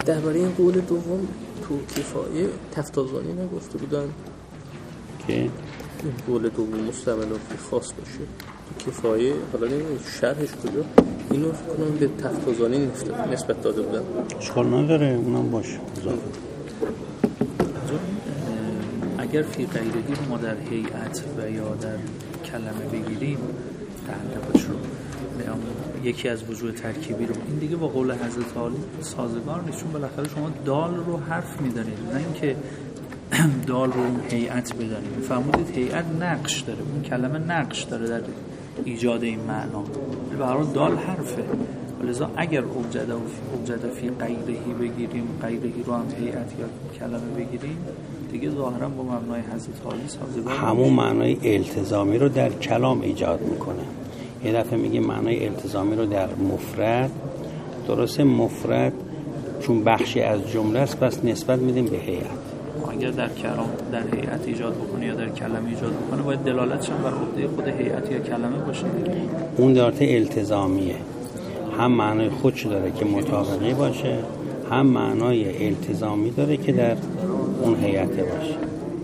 درباره این قول دوم تو کفایه تفتازانی نگفته بودن که این قول دوم مستعمل فی خاص باشه؟ تو کفایه حالا نمیدونم شرحش کجا اینو فکر کنم به تفتازانی نسبت داده بودن. اشکال نداره اونم باشه. اگر فی غیرهی رو ما در هیئت و یا در کلمه بگیریم تعلقش رو یکی از وجوه ترکیبی رو این دیگه با قول حضرت عالی سازگار نیست، چون بالاخره شما دال رو حرف میدانید نه اینکه دال رو اون هیئت بدانید. فرمودید هیئت نقش داره، اون کلمه نقش داره در ایجاد این معنا، به هر حال دال حرفه. لذا اگر اوجد فی غیرهی بگیریم، غیرهی رو هم هیئت یا کلمه بگیریم دیگه ظاهرا با معنای حضرت عالی سازگار، همون معنای التزامی رو در کلام ایجاد میکنه. یه دفعه میگه معنای التزامی رو در مفرد، درسته مفرد چون بخشی از جمله است پس نسبت میدیم به هیئت. اگر در کلام در هیئت ایجاد بکنه یا در کلمه ایجاد بکنه باید دلالتش هم بر عهده خود هیئت یا کلمه باشه. اون دارت التزامیه، هم معنای خودش داره که مطابقی باشه، هم معنای التزامی داره که در اون هیئت باشه.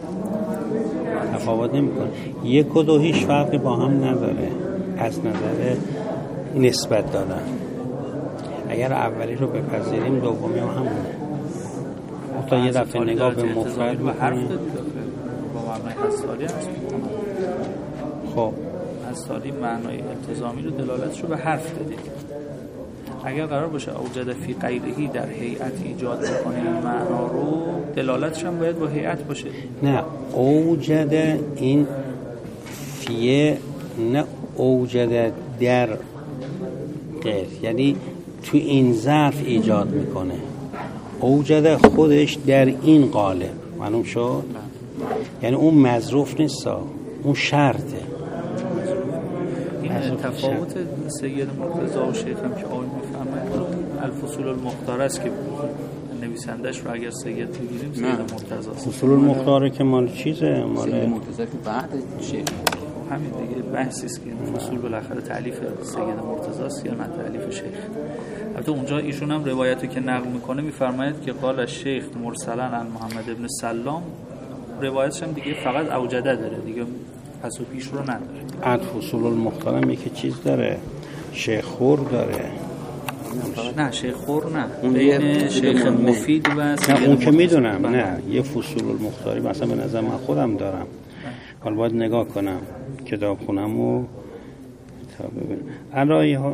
تفاوت نمیکنه. یک و دو هیچ فرقی با هم نداره از نظر نسبت دادن. اگر اولی رو بپذیریم دومی هم همونه. تا یه دفعه نگاه به مفرد و حرف دادید با معنای حسالی هست. خب حسالی معنای التزامی رو دلالتش رو به حرف دادید. اگر قرار باشه اوجد فی غیرهی در هیئت ایجاد بکنه این معنا رو، دلالتش هم باید با هیئت باشه. نه اوجد این فیه، نه اوجد در غیر، یعنی تو این ظرف ایجاد میکنه. اوجد خودش در این قالب معلوم شد، یعنی اون مظروف نیست، اون شرطه. این تفاوت سید مرتضی و شیخ هم که آقای میفهمه الفصول المختار است که نویسندش رو اگر سید بگیریم سید مرتضی است. فصول المختاره که مال چیزه، مال سید مرتضی که بعد شیخ. همین دیگه بحثی است که این فصول بالاخره تالیف سید مرتضی است یا نه تالیف شیخ. البته اونجا ایشون هم روایتی که نقل میکنه میفرماید که قال شیخ مرسلا عن محمد ابن سلام، روایتش هم دیگه فقط اوجده داره دیگه، پس و پیش رو نداره. فصول المختار هم یکی چیز داره، شیخ خور داره. نه شیخ خور نه، بین شیخ مفید و نه اون که میدونم، نه یه فصول المختاری مثلا به نظر من خودم دارم، حالا باید نگاه کنم کتاب خونم و علایه حال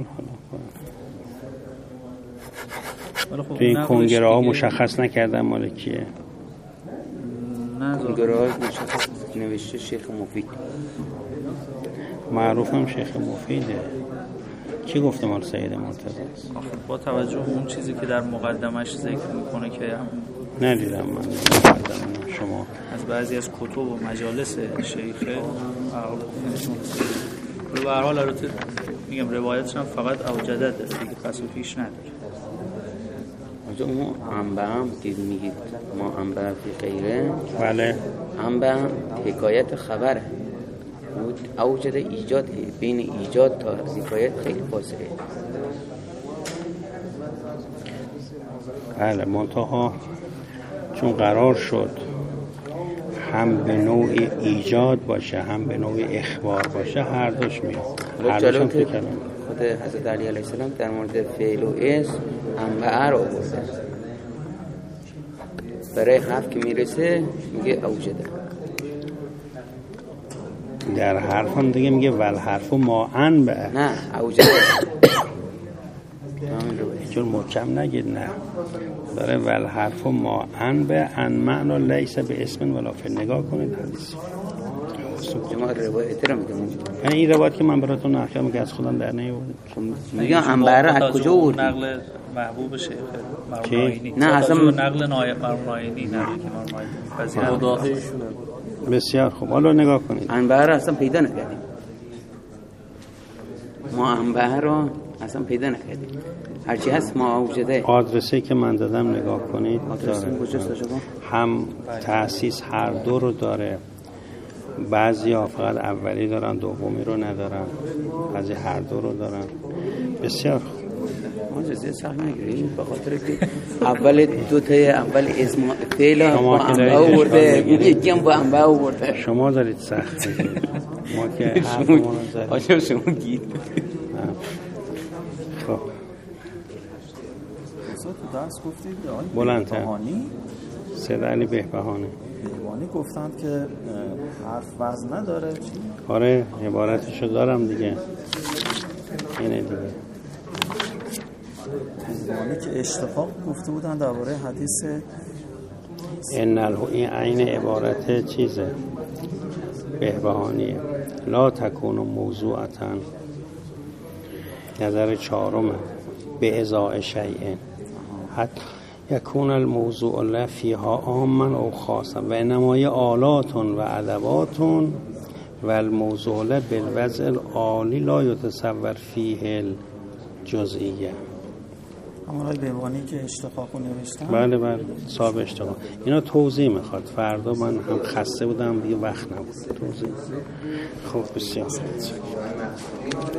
تو این کنگره ها مشخص نکردم مال کیه. کنگره ها مشخص نوشته شیخ مفید، معروفم شیخ مفیده. کی گفته مال سید مرتضی است؟ با توجه به اون چیزی که در مقدمش ذکر میکنه که ندیدم من مقدمه شما از بعضی از کتب و مجالس شیخه به هر حال البته میگم روایتش هم فقط اوجده داره دیگه، پس و پیش نداره. اون انبه هم که میگید ما انبه فی غیره، بله انبه هم حکایت خبره، اوجد ایجاد، بین ایجاد تا حکایت خیلی فاصله. بله منتها چون قرار شد هم به نوع ایجاد باشه هم به نوع اخبار باشه، هر دوش میاد. هر دوش هم فکر خود حضرت علی علیه السلام در مورد فعل و اسم انبه رو آورده، برای حرف که میرسه میگه اوجده. در حرف هم دیگه میگه ول حرف ما انبه، نه اوجده چون محکم نگید، نه داره ول حرف ما انبه ان معنا لیس به اسم ولا فعل. نگاه کنید حدیث ما روایت رو میگم، یعنی این روایت که من براتون نقل کردم که از خودم در نیاوردم میگم انبه رو از کجا آوردی؟ نقل محبوب شیخ مرمایینی، نه اصلا نقل نایب مرمایینی، نقلی که مرمایینی بسیار خوب. حالا نگاه کنید انبه رو اصلا پیدا نکردیم، ما انبه رو اصلا پیدا نکردیم، هرچی هست ما اوجده. آدرسی که من دادم نگاه کنید، آدرسی کجاست شما؟ هم تأسیس هر دو رو داره، بعضی ها فقط اولی دارن دومی رو ندارن، بعضی هر دو رو دارن. بسیار ما جزیه سخت نگیریم به خاطر که اول دوتای اول اسم فعل با انبه آورده، یکی هم با انبه آورده. شما دارید سخت میگیرید، ما که حرفمون رو زدیم. آجا شما گیر. خب تو درس گفتید بلندتر سید علی بهبهانی گفتند که حرف وزن نداره. آره عبارتشو دارم دیگه، اینه دیگه. بهبهانی که اشتقاق گفته بودن درباره حدیث این عین عبارت چیزه بهبهانیه. لا تکون موضوعتا، نظر چهارمه، به ازاء شیء حتی یکون الموضوع لا فیها عاما او خاصا و انما آلات و ادوات و الموضوع لا بالوضع العالی لا یتصور فیه الجزئیه. آقای بهبهانی که اشتقاق رو نوشتن. بله صاحب اشتقاق. اینا توضیح میخواد، فردا من هم خسته بودم دیگه وقت نبود توضیح. خب بسیار